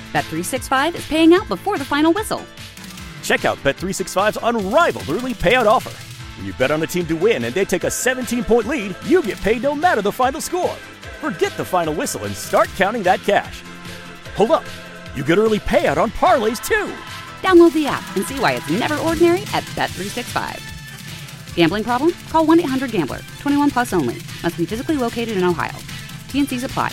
Bet365 is paying out before the final whistle. Check out Bet365's unrivaled early payout offer. When you bet on a team to win and they take a 17-point lead, you get paid no matter the final score. Forget the final whistle and start counting that cash. Hold up. You get early payout on parlays, too. Download the app and see why it's never ordinary at Bet365. Gambling problem? Call 1-800-GAMBLER. 21 plus only. Must be physically located in Ohio. T&Cs apply.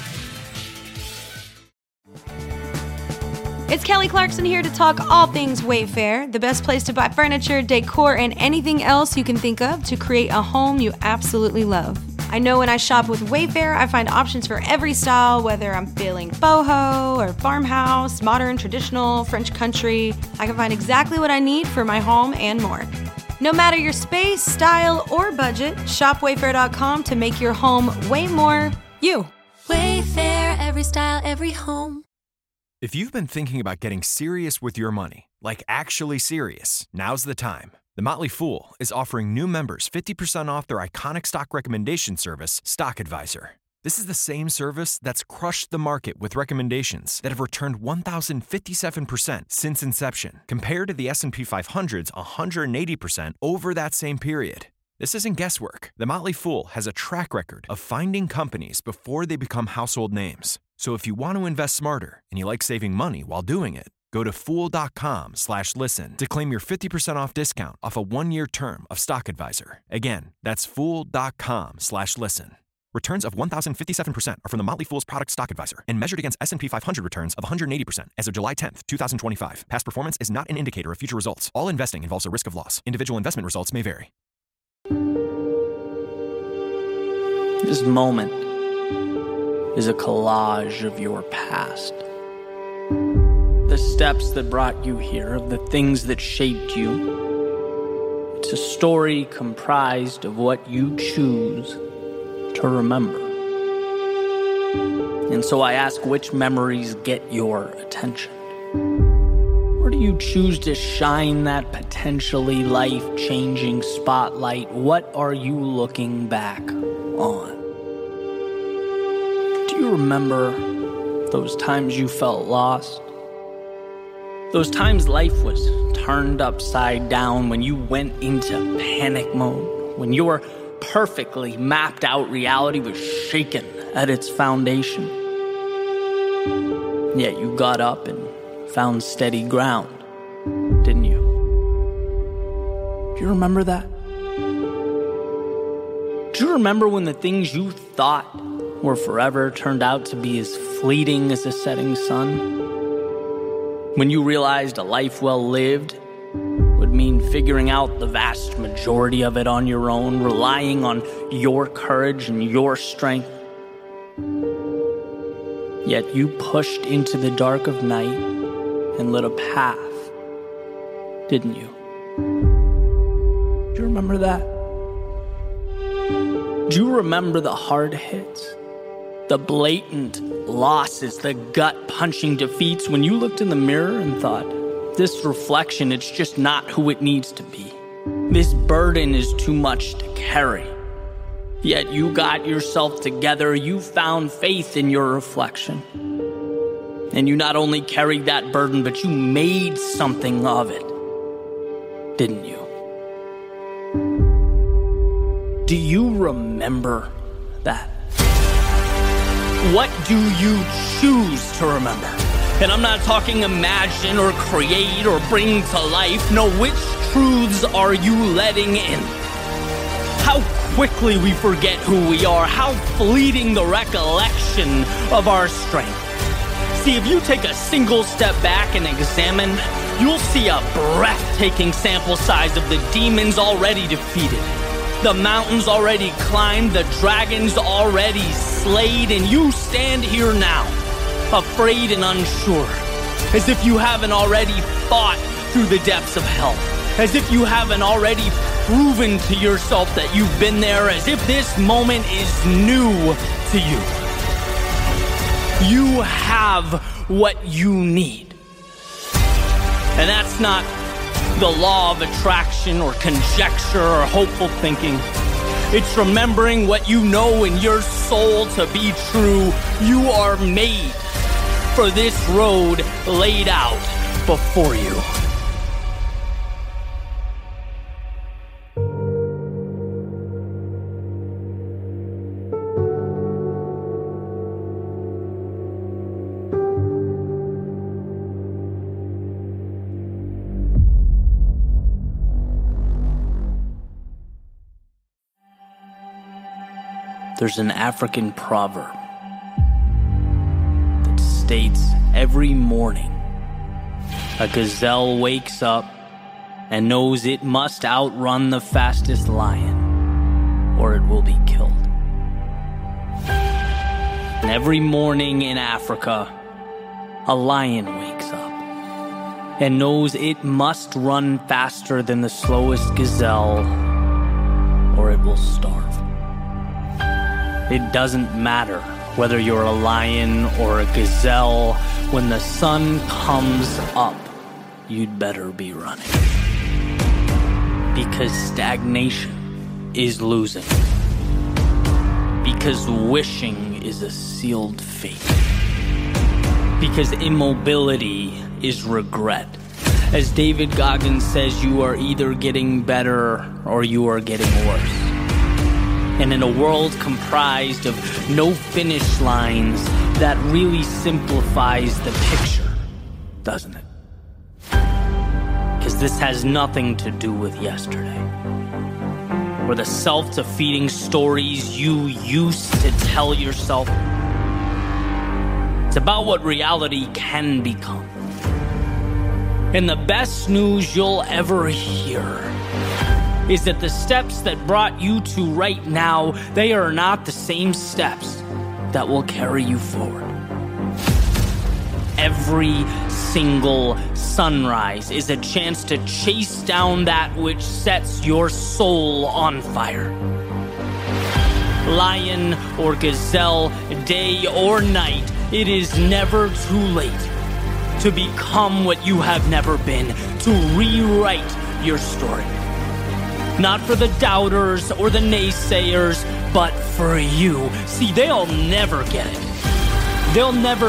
It's Kelly Clarkson here to talk all things Wayfair, the best place to buy furniture, decor, and anything else you can think of to create a home you absolutely love. I know when I shop with Wayfair, I find options for every style, whether I'm feeling boho or farmhouse, modern, traditional, French country. I can find exactly what I need for my home and more. No matter your space, style, or budget, shop Wayfair.com to make your home way more you. Wayfair, every style, every home. If you've been thinking about getting serious with your money, like actually serious, now's the time. The Motley Fool is offering new members 50% off their iconic stock recommendation service, Stock Advisor. This is the same service that's crushed the market with recommendations that have returned 1,057% since inception, compared to the S&P 500's 180% over that same period. This isn't guesswork. The Motley Fool has a track record of finding companies before they become household names. So if you want to invest smarter and you like saving money while doing it, go to Fool.com/listen to claim your 50% off discount off a 1-year term of Stock Advisor. Again, that's Fool.com/listen. Returns of 1,057% are from the Motley Fool's product Stock Advisor and measured against S&P 500 returns of 180% as of July 10th, 2025. Past performance is not an indicator of future results. All investing involves a risk of loss. Individual investment results may vary. This moment is a collage of your past. The steps that brought you here, of the things that shaped you. It's a story comprised of what you choose to remember. And so I ask, which memories get your attention? Or do you choose to shine that potentially life-changing spotlight? What are you looking back on? Do you remember those times you felt lost? Those times life was turned upside down, when you went into panic mode, when your perfectly mapped out reality was shaken at its foundation. Yet you got up and found steady ground, didn't you? Do you remember that? Do you remember when the things you thought were forever turned out to be as fleeting as a setting sun? When you realized a life well lived would mean figuring out the vast majority of it on your own, relying on your courage and your strength. Yet you pushed into the dark of night and lit a path, didn't you? Do you remember that? Do you remember the hard hits? The blatant losses, the gut-punching defeats, when you looked in the mirror and thought, this reflection, it's just not who it needs to be. This burden is too much to carry. Yet you got yourself together, you found faith in your reflection. And you not only carried that burden, but you made something of it, didn't you? Do you remember that? What do you choose to remember? And I'm not talking imagine or create or bring to life. No, which truths are you letting in? How quickly we forget who we are. How fleeting the recollection of our strength. See, if you take a single step back and examine, you'll see a breathtaking sample size of the demons already defeated. The mountains already climbed, the dragons already slayed, and you stand here now, afraid and unsure, as if you haven't already fought through the depths of hell, as if you haven't already proven to yourself that you've been there, as if this moment is new to you. You have what you need. And that's not the law of attraction or conjecture or hopeful thinking. It's remembering what you know in your soul to be true. You are made for this road laid out before you. There's an African proverb that states every morning a gazelle wakes up and knows it must outrun the fastest lion or it will be killed. And every morning in Africa, a lion wakes up and knows it must run faster than the slowest gazelle or it will starve. It doesn't matter whether you're a lion or a gazelle. When the sun comes up, you'd better be running. Because stagnation is losing. Because wishing is a sealed fate. Because immobility is regret. As David Goggins says, you are either getting better or you are getting worse. And in a world comprised of no finish lines, that really simplifies the picture, doesn't it? Because this has nothing to do with yesterday, or the self-defeating stories you used to tell yourself. It's about what reality can become. And the best news you'll ever hear is that the steps that brought you to right now, they are not the same steps that will carry you forward. Every single sunrise is a chance to chase down that which sets your soul on fire. Lion or gazelle, day or night, it is never too late to become what you have never been, to rewrite your story. Not for the doubters or the naysayers, but for you. See, they'll never get it. They'll never.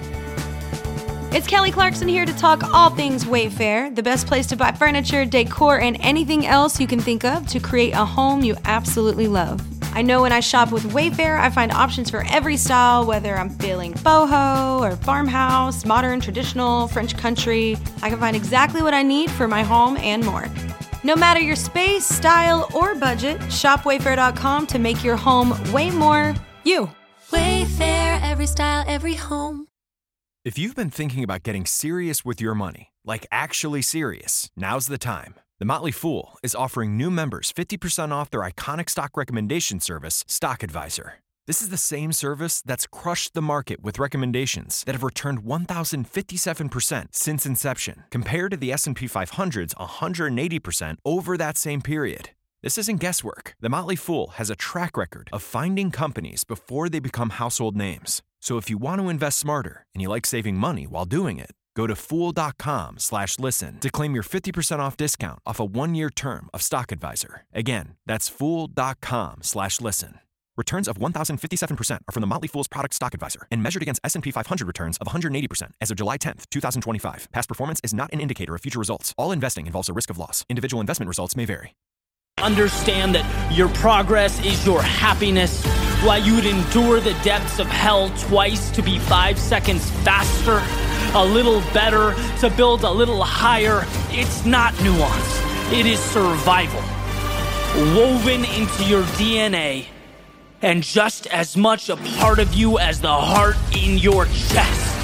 It's Kelly Clarkson here to talk all things Wayfair, the best place to buy furniture, decor, and anything else you can think of to create a home you absolutely love. I know when I shop with Wayfair, I find options for every style, whether I'm feeling boho or farmhouse, modern, traditional, French country. I can find exactly what I need for my home and more. No matter your space, style, or budget, shop Wayfair.com to make your home way more you. Wayfair, every style, every home. If you've been thinking about getting serious with your money, like actually serious, now's the time. The Motley Fool is offering new members 50% off their iconic stock recommendation service, Stock Advisor. This is the same service that's crushed the market with recommendations that have returned 1,057% since inception, compared to the S&P 500's 180% over that same period. This isn't guesswork. The Motley Fool has a track record of finding companies before they become household names. So if you want to invest smarter and you like saving money while doing it, go to Fool.com/listen to claim your 50% off discount off a 1-year term of Stock Advisor. Again, that's Fool.com/listen. Returns of 1,057% are from the Motley Fool's product Stock Advisor and measured against S&P 500 returns of 180% as of July 10th, 2025. Past performance is not an indicator of future results. All investing involves a risk of loss. Individual investment results may vary. Understand that your progress is your happiness. Why you'd endure the depths of hell twice to be 5 seconds faster, a little better, to build a little higher. It's not nuance. It is survival. Woven into your DNA. And just as much a part of you as the heart in your chest.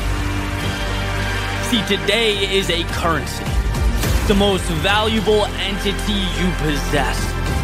See, today is a currency, the most valuable entity you possess.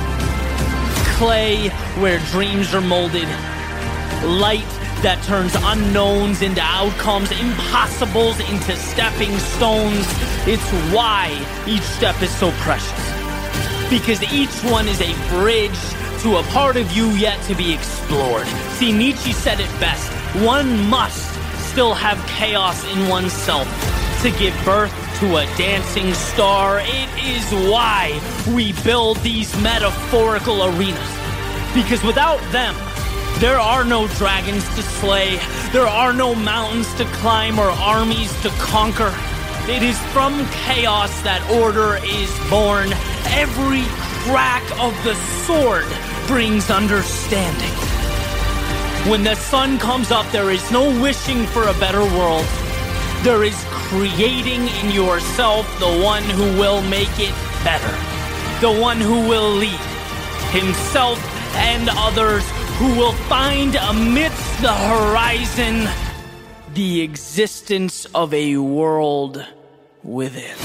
Clay where dreams are molded, light that turns unknowns into outcomes, impossibles into stepping stones. It's why each step is so precious. Because each one is a bridge to a part of you yet to be explored. See, Nietzsche said it best. One must still have chaos in oneself to give birth to a dancing star. It is why we build these metaphorical arenas. Because without them, there are no dragons to slay. There are no mountains to climb or armies to conquer. It is from chaos that order is born. Every crack of the sword brings understanding. When the sun comes up, there is no wishing for a better world. There is creating in yourself the one who will make it better. The one who will lead himself and others, who will find amidst the horizon the existence of a world within.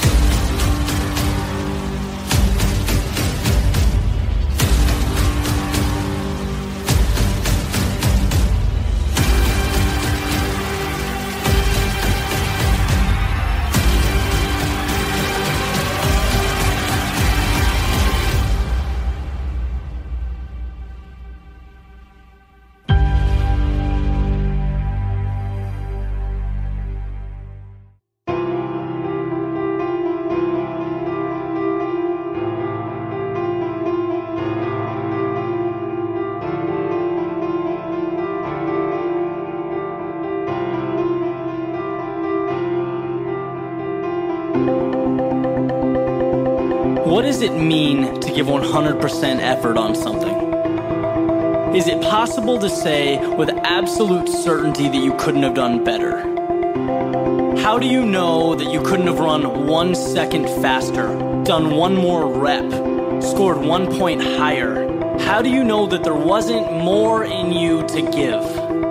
What does it mean to give 100% effort on something? Is it possible to say with absolute certainty that you couldn't have done better? How do you know that you couldn't have run 1 second faster, done one more rep, scored 1 point higher? How do you know that there wasn't more in you to give?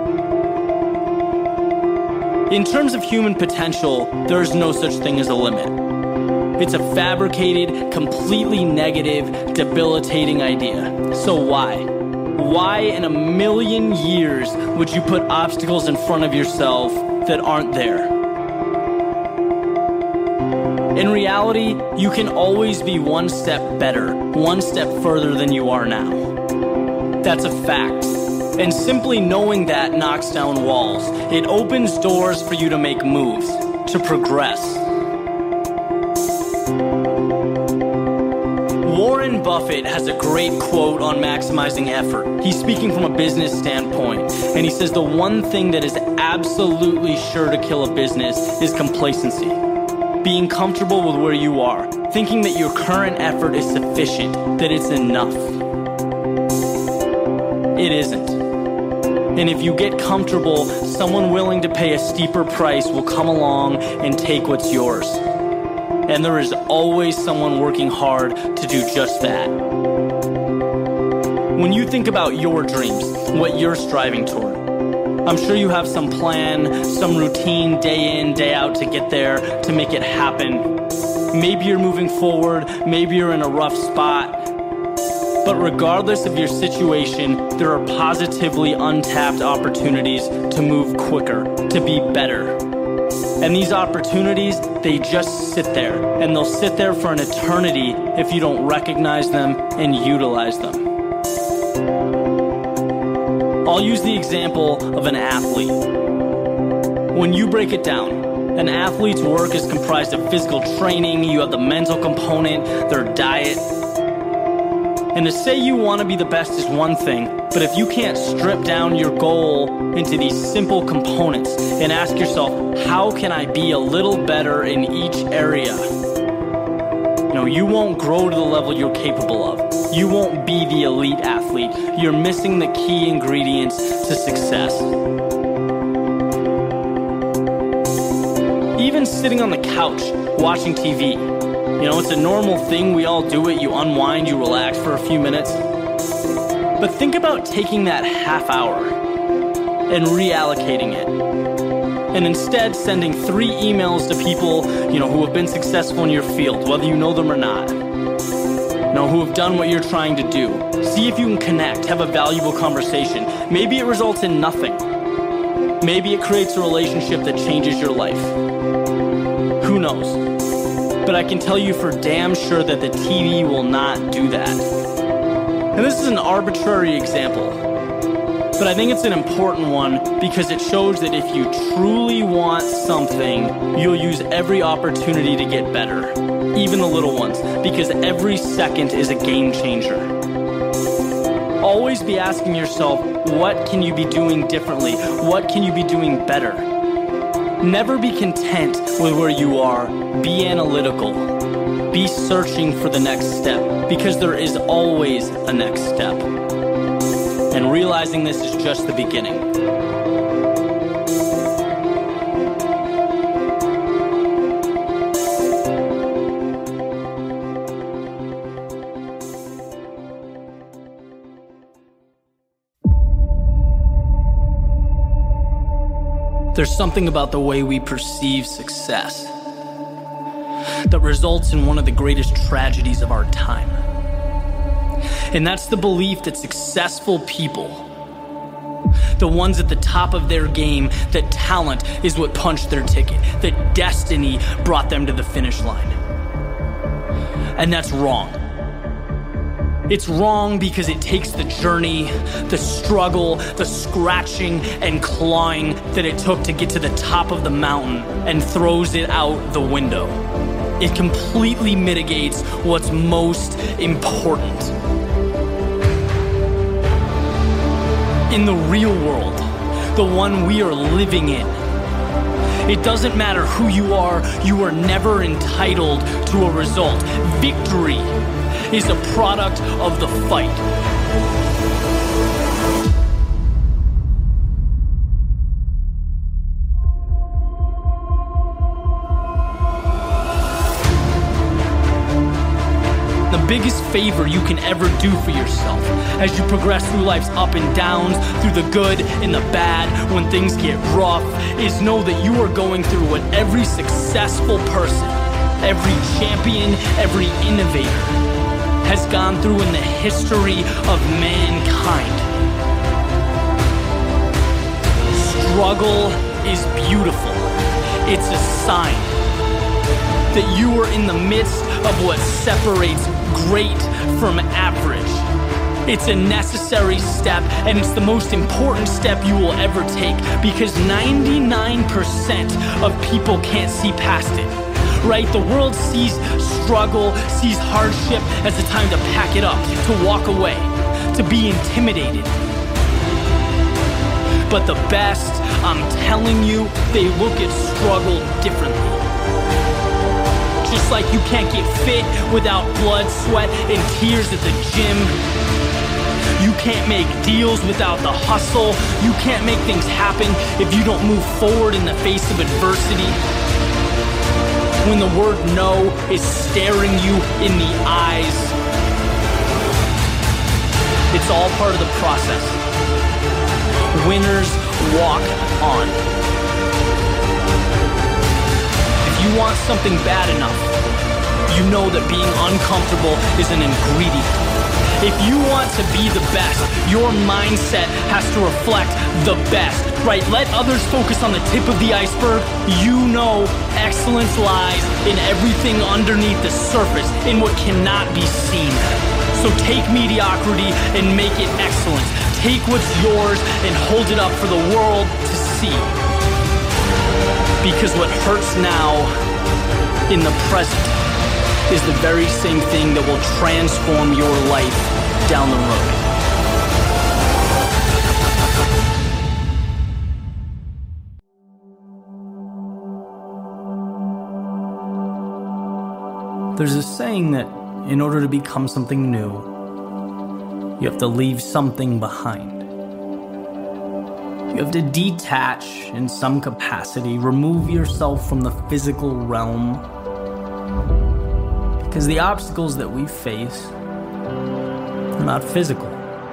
In terms of human potential, there's no such thing as a limit. It's a fabricated, completely negative, debilitating idea. So why? Why in a million years would you put obstacles in front of yourself that aren't there? In reality, you can always be one step better, one step further than you are now. That's a fact. And simply knowing that knocks down walls. It opens doors for you to make moves, to progress. Warren Buffett has a great quote on maximizing effort. He's speaking from a business standpoint, and he says the one thing that is absolutely sure to kill a business is complacency. Being comfortable with where you are, thinking that your current effort is sufficient, that it's enough. It isn't. And if you get comfortable, someone willing to pay a steeper price will come along and take what's yours. And there is always someone working hard to do just that. When you think about your dreams, what you're striving toward, I'm sure you have some plan, some routine day in, day out to get there, to make it happen. Maybe you're moving forward, maybe you're in a rough spot. But regardless of your situation, there are positively untapped opportunities to move quicker, to be better. And these opportunities, they just sit there. And they'll sit there for an eternity if you don't recognize them and utilize them. I'll use the example of an athlete. When you break it down, an athlete's work is comprised of physical training, you have the mental component, their diet. And to say you want to be the best is one thing, but if you can't strip down your goal into these simple components and ask yourself, how can I be a little better in each area? You won't grow to the level you're capable of. You won't be the elite athlete. You're missing the key ingredients to success. Even sitting on the couch, watching TV, it's a normal thing. We all do it. You unwind, you relax for a few minutes. But think about taking that half hour and reallocating it. And instead sending 3 emails to people, who have been successful in your field, whether you know them or not. Who have done what you're trying to do. See if you can connect, have a valuable conversation. Maybe it results in nothing. Maybe it creates a relationship that changes your life. Who knows? But I can tell you for damn sure that the TV will not do that. And this is an arbitrary example, but I think it's an important one because it shows that if you truly want something, you'll use every opportunity to get better, even the little ones, because every second is a game changer. Always be asking yourself, what can you be doing differently? What can you be doing better? Never be content with where you are. Be analytical. Be searching for the next step, because there is always a next step. And realizing this is just the beginning. There's something about the way we perceive success that results in one of the greatest tragedies of our time. And that's the belief that successful people, the ones at the top of their game, that talent is what punched their ticket, that destiny brought them to the finish line. And that's wrong. It's wrong because it takes the journey, the struggle, the scratching and clawing that it took to get to the top of the mountain and throws it out the window. It completely mitigates what's most important. In the real world, the one we are living in, it doesn't matter who you are never entitled to a result. Victory is a product of the fight. The biggest favor you can ever do for yourself as you progress through life's up and downs, through the good and the bad, when things get rough, is know that you are going through what every successful person, every champion, every innovator has gone through in the history of mankind. Struggle is beautiful. It's a sign that you are in the midst of what separates great from average. It's a necessary step, and it's the most important step you will ever take, because 99% of people can't see past it. Right? The world sees struggle, sees hardship as a time to pack it up, to walk away, to be intimidated. But the best, I'm telling you, they look at struggle differently. Just like you can't get fit without blood, sweat, and tears at the gym. You can't make deals without the hustle. You can't make things happen if you don't move forward in the face of adversity. When the word no is staring you in the eyes, it's all part of the process. Winners walk on. If you want something bad enough, you know that being uncomfortable is an ingredient. If you want to be the best, your mindset has to reflect the best, right? Let others focus on the tip of the iceberg. You know excellence lies in everything underneath the surface, in what cannot be seen. So take mediocrity and make it excellence. Take what's yours and hold it up for the world to see. Because what hurts now in the present is the very same thing that will transform your life down the road. There's a saying that in order to become something new, you have to leave something behind. You have to detach in some capacity, remove yourself from the physical realm. Because the obstacles that we face are not physical.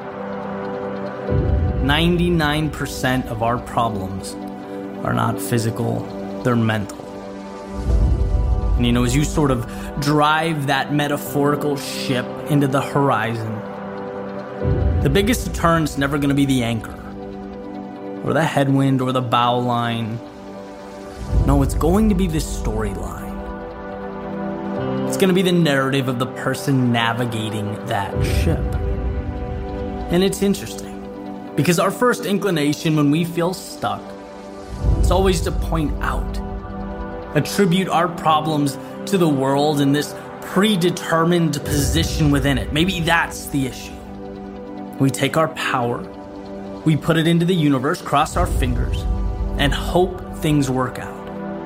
99% of our problems are not physical, they're mental. And you know, as you sort of drive that metaphorical ship into the horizon, the biggest deterrent's never going to be the anchor, or the headwind, or the bow line. No, it's going to be the storyline. It's going to be the narrative of the person navigating that ship. And it's interesting, because our first inclination when we feel stuck, it's always to point out, attribute our problems to the world and this predetermined position within it. Maybe that's the issue. We take our power, we put it into the universe, cross our fingers, and hope things work out.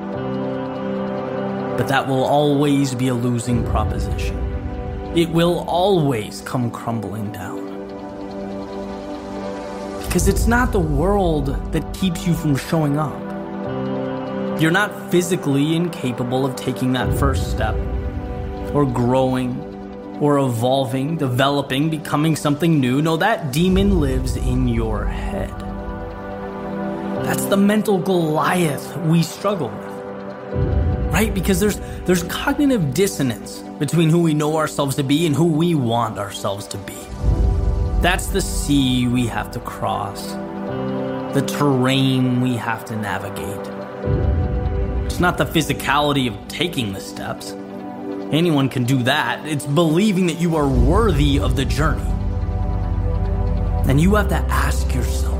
But that will always be a losing proposition. It will always come crumbling down. Because it's not the world that keeps you from showing up. You're not physically incapable of taking that first step, or growing, or evolving, developing, becoming something new. No, that demon lives in your head. That's the mental Goliath we struggle with, right? Because there's cognitive dissonance between who we know ourselves to be and who we want ourselves to be. That's the sea we have to cross, the terrain we have to navigate. It's not the physicality of taking the steps. Anyone can do that. It's believing that you are worthy of the journey. And you have to ask yourself,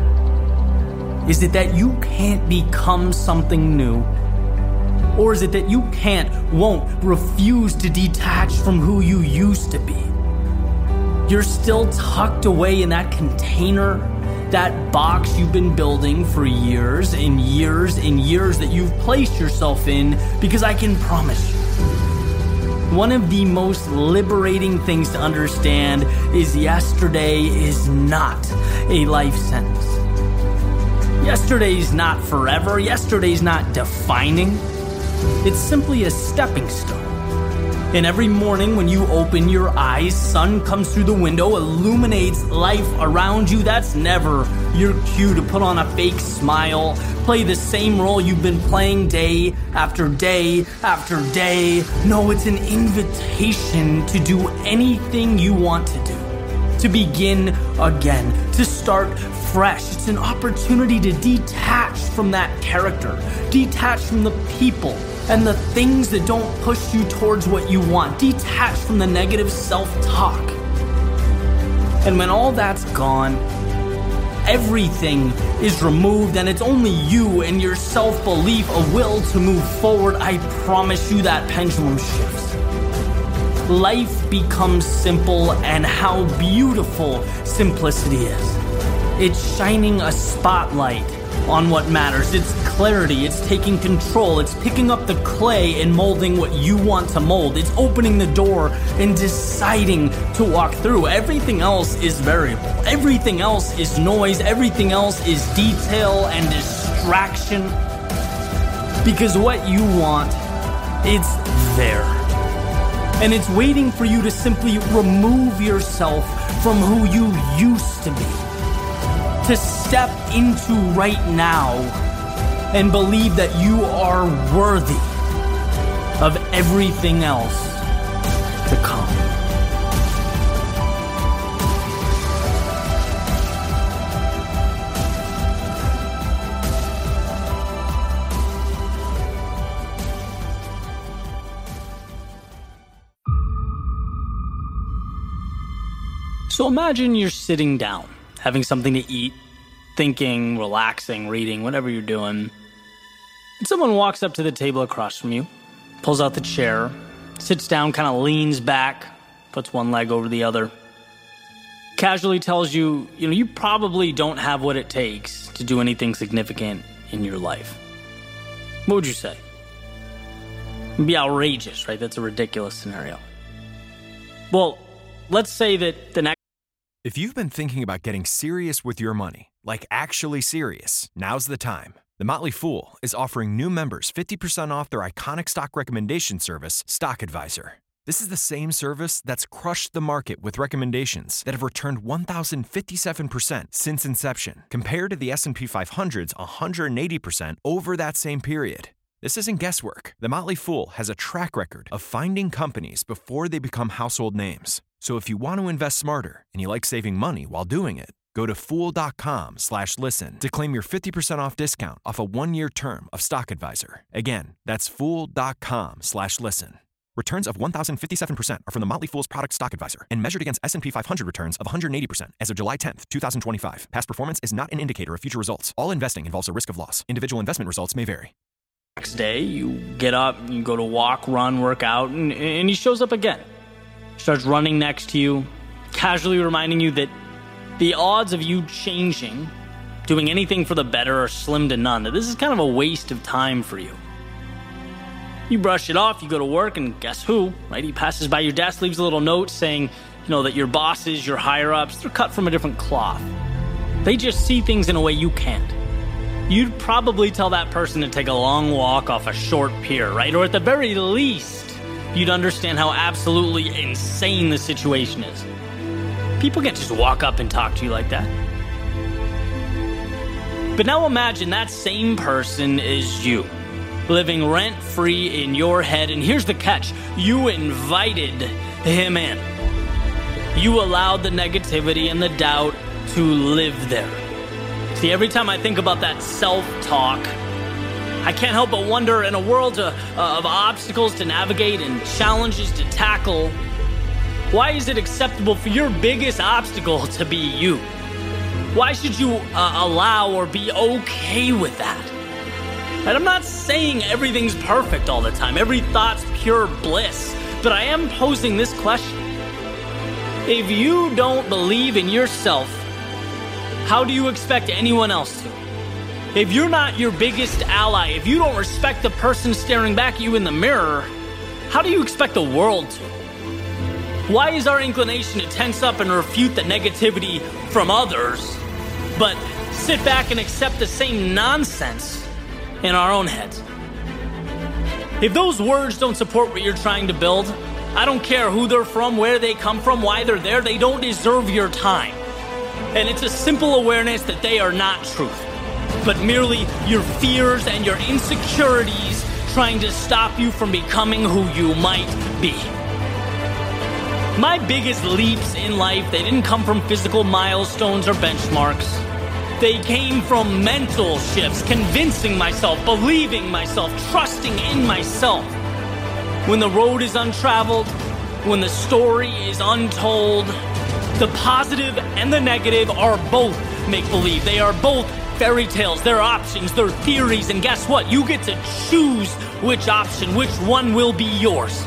is it that you can't become something new? Or is it that you won't, refuse to detach from who you used to be? You're still tucked away in that container, that box you've been building for years and years and years that you've placed yourself in, because I can promise you, one of the most liberating things to understand is yesterday is not a life sentence. Yesterday's not forever. Yesterday's not defining. It's simply a stepping stone. And every morning when you open your eyes, sun comes through the window, illuminates life around you. That's never your cue to put on a fake smile, play the same role you've been playing day after day after day. No, it's an invitation to do anything you want to do, to begin again, to start fresh. It's an opportunity to detach from that character, detach from the people and the things that don't push you towards what you want. Detach from the negative self-talk. And when all that's gone, everything is removed, and it's only you and your self-belief, a will to move forward. I promise you that pendulum shifts. Life becomes simple, and how beautiful simplicity is. It's shining a spotlight on what matters. It's clarity. It's taking control. It's picking up the clay and molding what you want to mold. It's opening the door and deciding to walk through. Everything else is variable. Everything else is noise. Everything else is detail and distraction. Because what you want, it's there. And it's waiting for you to simply remove yourself from who you used to be. To step into right now and believe that you are worthy of everything else to come. So imagine you're sitting down, having something to eat, thinking, relaxing, reading, whatever you're doing. And someone walks up to the table across from you, pulls out the chair, sits down, kind of leans back, puts one leg over the other, casually tells you, you probably don't have what it takes to do anything significant in your life. What would you say? It'd be outrageous, right? That's a ridiculous scenario. Well, let's say that the next... If you've been thinking about getting serious with your money, like actually serious, now's the time. The Motley Fool is offering new members 50% off their iconic stock recommendation service, Stock Advisor. This is the same service that's crushed the market with recommendations that have returned 1,057% since inception, compared to the S&P 500's 180% over that same period. This isn't guesswork. The Motley Fool has a track record of finding companies before they become household names. So if you want to invest smarter and you like saving money while doing it, go to Fool.com/listen to claim your 50% off discount off a 1-year term of Stock Advisor. Again, that's Fool.com/listen. Returns of 1,057% are from the Motley Fool's product Stock Advisor and measured against S&P 500 returns of 180% as of July 10th, 2025. Past performance is not an indicator of future results. All investing involves a risk of loss. Individual investment results may vary. Next day, you get up, you go to walk, run, work out, and he shows up again. Starts running next to you, casually reminding you that the odds of you changing, doing anything for the better, are slim to none. This is kind of a waste of time for you. You brush it off, you go to work, and guess who, right? He passes by your desk, leaves a little note saying, that your bosses, your higher-ups, they're cut from a different cloth. They just see things in a way you can't. You'd probably tell that person to take a long walk off a short pier, right? Or at the very least, you'd understand how absolutely insane the situation is. People can't just walk up and talk to you like that. But now imagine that same person is you, living rent-free in your head, and here's the catch. You invited him in. You allowed the negativity and the doubt to live there. See, every time I think about that self-talk, I can't help but wonder, in a world of obstacles to navigate and challenges to tackle, why is it acceptable for your biggest obstacle to be you? Why should you allow or be okay with that? And I'm not saying everything's perfect all the time, every thought's pure bliss, but I am posing this question. If you don't believe in yourself, how do you expect anyone else to? If you're not your biggest ally, if you don't respect the person staring back at you in the mirror, how do you expect the world to? Why is our inclination to tense up and refute the negativity from others, but sit back and accept the same nonsense in our own heads? If those words don't support what you're trying to build, I don't care who they're from, where they come from, why they're there, they don't deserve your time. And it's a simple awareness that they are not truth, but merely your fears and your insecurities trying to stop you from becoming who you might be. My biggest leaps in life, they didn't come from physical milestones or benchmarks. They came from mental shifts, convincing myself, believing myself, trusting in myself. When the road is untraveled, when the story is untold, the positive and the negative are both make-believe. They are both fairy tales, they're options, they're theories, and guess what? You get to choose which option, which one will be yours.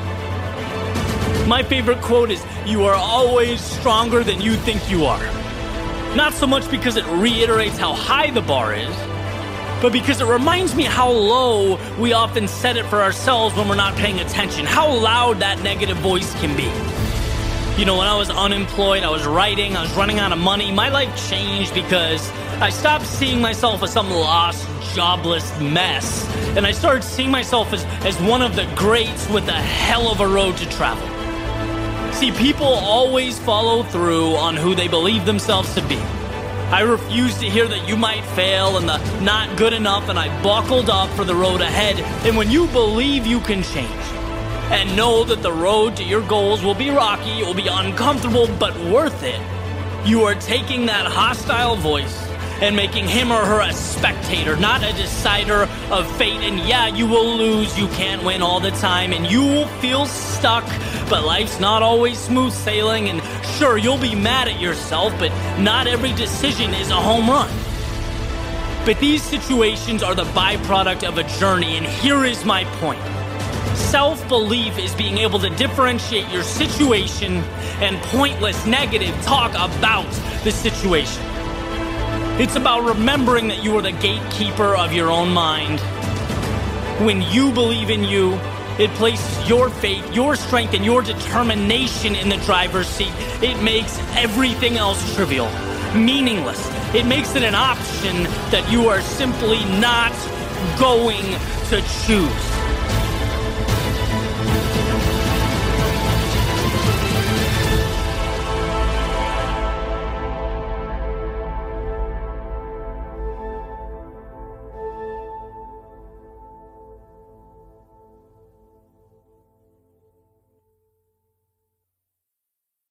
My favorite quote is, "You are always stronger than you think you are." Not so much because it reiterates how high the bar is, but because it reminds me how low we often set it for ourselves when we're not paying attention, how loud that negative voice can be. When I was unemployed, I was writing, I was running out of money, my life changed because I stopped seeing myself as some lost, jobless mess, and I started seeing myself as one of the greats with a hell of a road to travel. See, people always follow through on who they believe themselves to be. I refused to hear that you might fail and the not good enough, and I buckled up for the road ahead. And when you believe you can change and know that the road to your goals will be rocky, it will be uncomfortable, but worth it, you are taking that hostile voice and making him or her a spectator, not a decider of fate. And yeah, you will lose, you can't win all the time, and you will feel stuck, but life's not always smooth sailing, and sure, you'll be mad at yourself, but not every decision is a home run. But these situations are the byproduct of a journey, and here is my point. Self-belief is being able to differentiate your situation and pointless negative talk about the situation. It's about remembering that you are the gatekeeper of your own mind. When you believe in you, it places your faith, your strength, and your determination in the driver's seat. It makes everything else trivial, meaningless. It makes it an option that you are simply not going to choose.